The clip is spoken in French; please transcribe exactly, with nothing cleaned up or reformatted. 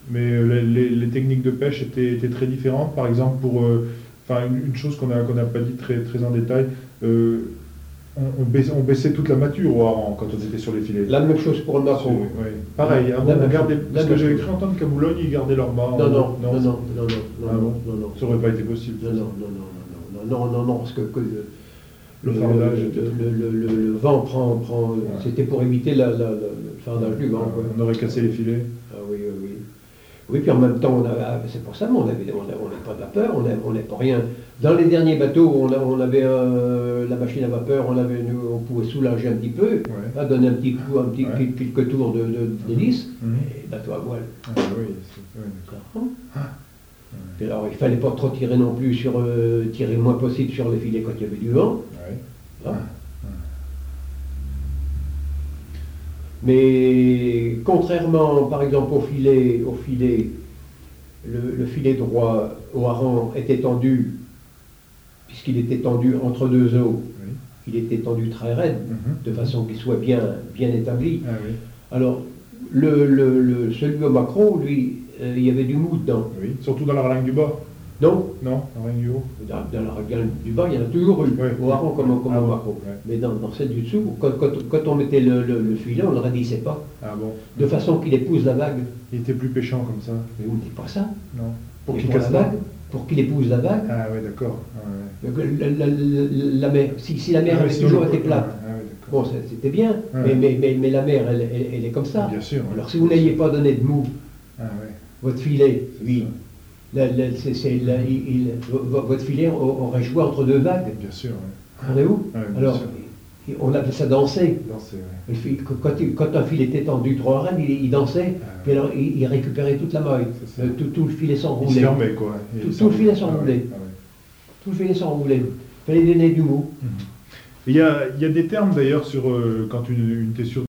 mais les, les, les techniques de pêche étaient, étaient très différentes. Par exemple, pour, euh, enfin, une, une chose qu'on n'a qu'on n'a pas dit très, très en détail, euh, on, on, baissait, on baissait toute la mâture au hareng quand on était sur les filets. La même chose pour le maquereau. Oui. Pareil, avant, on gardait, parce que j'avais cru entendre qu'à Boulogne, ils gardaient leur mât. Non, non, non, non, non, non, non, ah non, bon non, non. Ça n'aurait pas été possible. Non, non, non, non, non, non, non, non, parce que, que le, le, le, fardage, le, le, le, le vent prend, prend ouais. C'était pour éviter la, la, la, le fardage du vent. Ouais, on aurait cassé les filets. Ah oui, oui, oui. Oui, puis en même temps, on a, c'est pour ça, on n'avait on on pas de vapeur, on n'avait pas rien. Dans les derniers bateaux, on, a, on avait euh, la machine à vapeur, on, avait, on pouvait soulager un petit peu, ouais. Là, donner un petit coup, un petit ouais. quelques tours de, de, d'hélice, mmh. Et bateau à voile. Ah, oui, c'est, oui, d'accord. Ah. Ouais. Alors, il ne fallait pas trop tirer non plus, sur, euh, tirer le moins possible sur les filets quand il y avait du vent. Ouais. Ah. Mais contrairement, par exemple, au filet, au filet le, le filet droit au hareng était tendu, puisqu'il était tendu entre deux eaux, oui. Il était tendu très raide, mm-hmm. De façon qu'il soit bien, bien établi. Ah, oui. Alors, le, le, le, celui au maquereau, lui, euh, il y avait du mou dedans. Oui. Surtout dans la ralagne du bas. Non. Non, la ralagne du haut. Dans, dans la ralagne du bas, il y en a toujours eu, oui. Au hareng comme, comme ah, au maquereau. Oui. Mais dans, dans celle du dessous, quand, quand, quand on mettait le, le, le filet, on ne le raidissait pas. Ah bon. De façon qu'il épouse la vague. Il était plus péchant comme ça. Mais on ne dit pas ça. Non. Pour qu'il casse la vague, pour qu'il épouse la vague. Ah oui, d'accord. Ah, ouais. la, la, la, la mer, si, si la mer ah, avait toujours été plate, ah, ouais, bon, c'était bien, ah, mais, ouais. mais, mais, mais la mer, elle, elle, elle est comme ça. Bien sûr. Alors si vous n'ayez pas donné de mou, ah, ouais. Votre filet, oui, la, la, c'est, c'est, la, il, il, votre filet aurait joué entre deux vagues. Bien sûr. Vous comprenez où ouais, alors, sûr. On appelait ça danser. Danser, ouais. Quand, quand un filet était tendu trop à il, il dansait, ah, puis alors il, il récupérait toute la maille. Euh, tout, tout le filet s'enroulait. Il se fermait, quoi. Tout, tout le filet s'enroulait. Ah, ouais. Tout le filet s'enroulait. Il fallait donner du mou. Mm-hmm. Il y a, il y a des termes d'ailleurs sur euh, quand une, une tessure